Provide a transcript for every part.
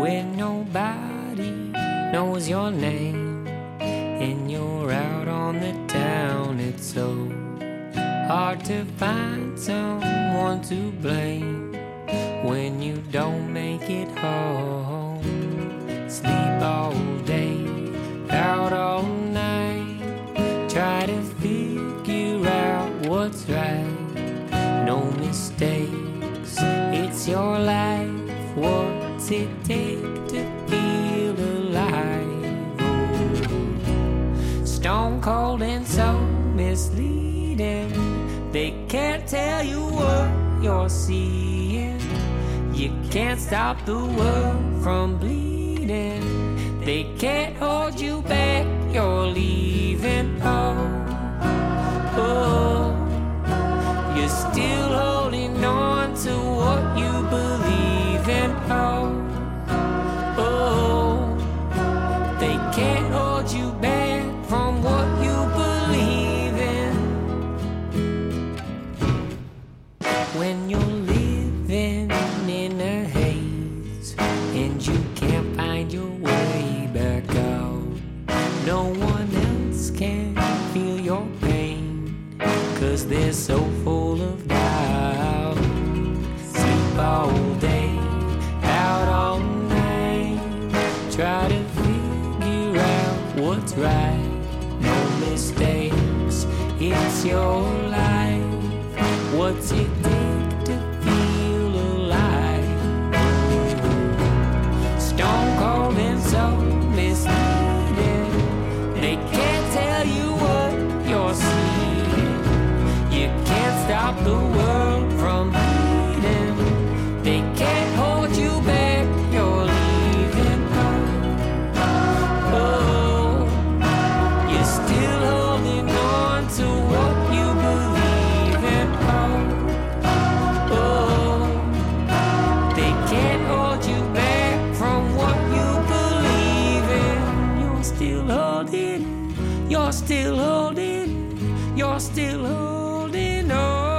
when nobody knows your name and you're out on the town. It's so hard to find someone to blame when you don't make it home. Sleep all day, out all night, try to figure out what's right. No mistakes, it's your life. What's it take to feel alive? Oh, stone cold and so misleading. They can't tell you what you're seeing. You can't stop the world from bleeding. They can't hold you back, you're leaving. Oh, you're still holding on to what you believe in. Oh, they can't hold you back from what you believe in. When you're living in a haze and you can't find your way back out, no one else can feel your pain, 'cause they're so full of doubt. Sleep all day, out all night, try to figure out what's right. No mistakes, it's your life. What's it take to feel alive? Stone cold and so misleading. They can't tell you what you're seeing. You can't stop the world from bleeding. They can't hold you back, you're leaving. Oh, you're still holding on to what you believe in. Oh, they can't hold you back from what you believe in. You're still holding, you're still holding, you're still holding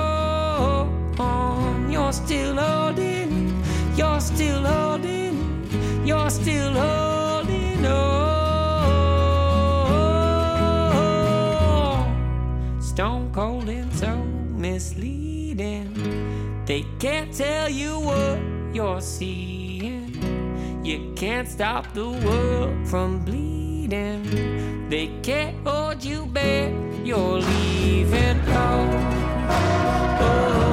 on. You're still holding, you're still holding, you're still holding on. Stone cold and so misleading. They can't tell you what you're seeing. You can't stop the world from bleeding. They can't hold you back, you're leaving. Oh, oh.